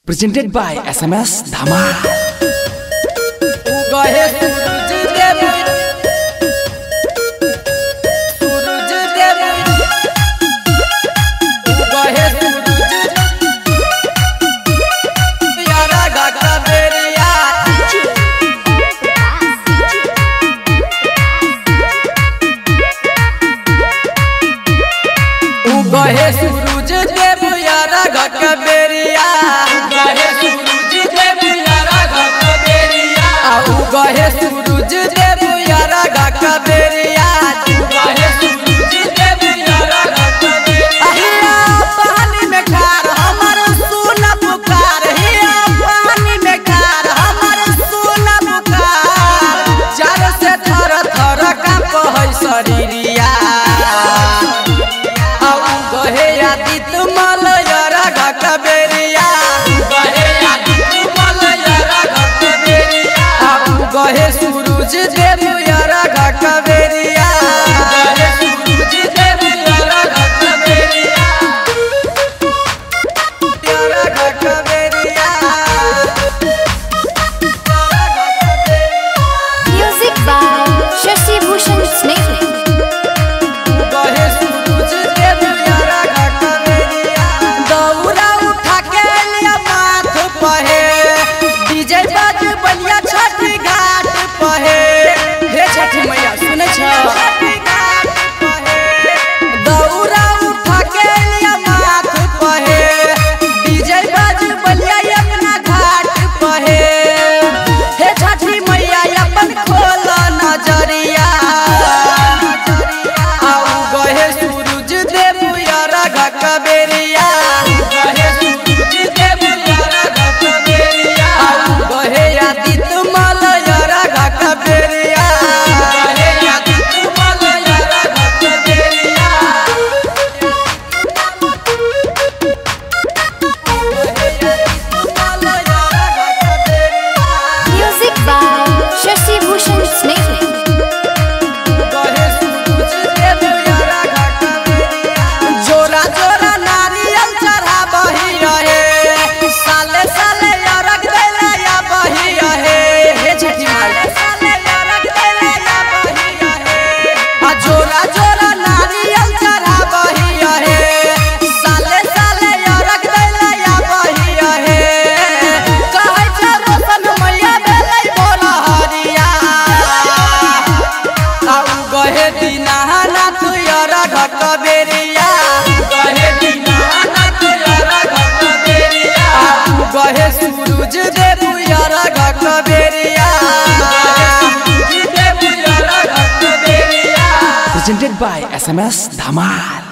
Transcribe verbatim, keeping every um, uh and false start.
Presented by S M S Dhamal. गहे सूरज देव यारा घक बेरिया गहे सूरज देव यारा घक बेरिया आऊ गहे सूरज देव यारा घक बेरिया गहे सूरज देव यारा घक बेरिया पानी में खार हमर सोना पुकार हिया पानी में खार हमर सोना पुकार जार से थर थर कांप है शरीरिया गहे सूरज देव यारा घक बेरिया गहे सूरज देव यारा घक बेरिया यारा घक बेरिया Music by Shashi Bhushan Sneh. गहे सूरज देव यारा घक बेरिया दौरा उठा के लिया माथ पहे डीजे बाज बलिया छठी घाट पहे हे छठी मैया सुने छ दौरा उठा के लिया माथ पहे डीजे बाज बलिया अपना घाट पहे हे छठी मैया अपन खोल नजरिया आऊ गहे सूरज देव यारा घक बेरिया गहे सूरज देव यारा घक बेरिया आऊ गहे आदित्य मल यारा घक बेरिया गहे आदित्य मल यारा घक बेरिया Music by Shashi Bhushan Sneh. गहे सूरज देव यारा घक बेरिया जोरा जोरा नारियल चढ़ा बही रहे साले साले यारा देला या बही रहे हे छठी माई साले यारा देला या बही रहे आ जोरा जोरा नारियल चढ़ा बही रहे साले साले यारा देला या बही रहे कहै छ रोशन मैया देलै बोल हरिया आऊ गहे दीनानाथ यारा घक बेरिया गहे दीनानाथ यारा घक बेरिया आऊ गहे सूरज देव यारा घक बेरिया गहे सूरज देव यारा घक बेरिया Presented by S M S Dhamal.